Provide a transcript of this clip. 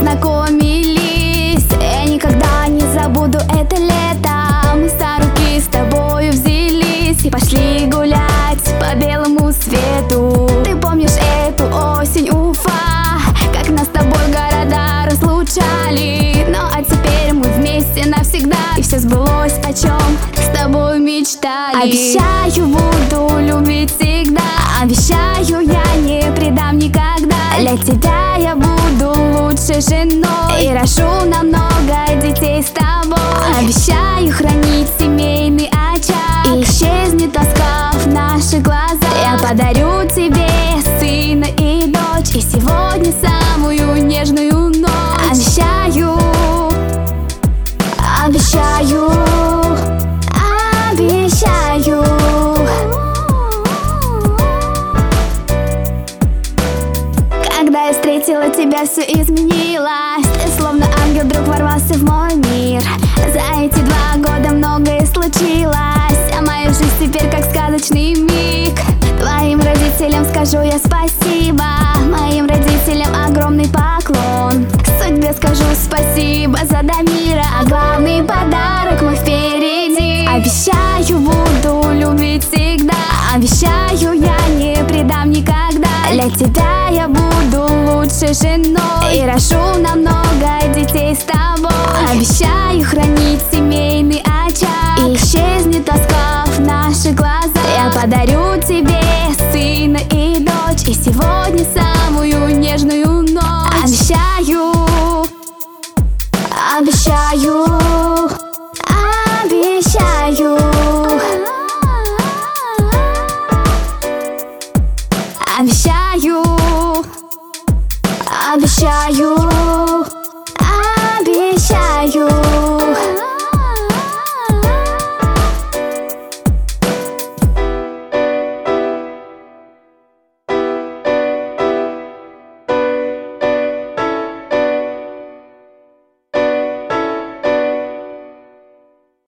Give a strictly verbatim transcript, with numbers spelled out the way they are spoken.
познакомились. Я никогда не забуду это лето. Мы за руки с тобою взялись и пошли гулять по белому свету. Ты помнишь эту осень, Уфа, как нас с тобой города разлучали? Ну а теперь мы вместе навсегда, и все сбылось, о чем с тобой мечтали. Обещаю, буду любить всегда. Обещаю, я не предам никогда. Для тебя я буду лучшей женой и рожу намного детей с тобой. Обещаю хранить семейный очаг, и исчезнет тоска в наших глазах. Я подарю тебе сына и дочь, и сегодня самую нежную ночь. Обещаю, обещаю, обещаю. Когда я встретила тебя, все изменилось. Ты словно ангел вдруг ворвался в мой мир. За эти два года многое случилось, а моя жизнь теперь как сказочный миг. Твоим родителям скажу я спасибо, моим родителям огромный поклон. Судьбе скажу спасибо за до мира, а главный подарок мой впереди. Обещаю, буду любить всегда. Обещаю, я не предам никогда. Для тебя я буду лучшей женой и рожу намного детей с тобой. Обещаю хранить семейный очаг, и исчезнет тоска в наших глазах. Я подарю тебе сына и дочь, и сегодня самую нежную ночь. Обещаю, обещаю, обещаю. Обещаю, обещаю.